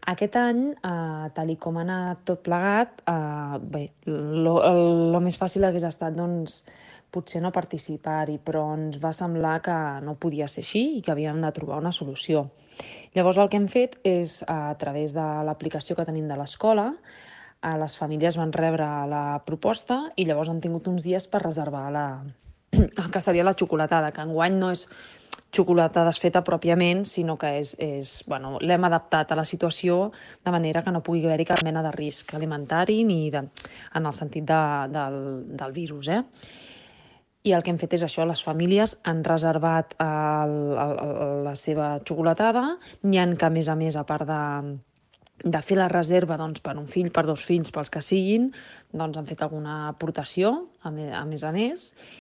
Aquest any, tal i com ha anat tot plegat, bé, lo més fàcil hagués estat, doncs, potser no participar-hi, però ens va semblar que no podia ser així i que havíem de trobar una solució. Llavors el que hem fet és, a través de l'aplicació que tenim de l'escola, les famílies van rebre la proposta i llavors han tingut uns dies per reservar el que seria la xocolatada, que enguany no és xocolata desfeta pròpiament, sinó que bueno, l'hem adaptat a la situació de manera que no pugui haver-hi cap mena de risc alimentari en el sentit del virus. I el que hem fet és això, les famílies han reservat la seva xocolatada, n'hi ha que, a més, a part de fer la reserva doncs, per un fill, per dos fills, pels que siguin, doncs han fet alguna aportació, a més,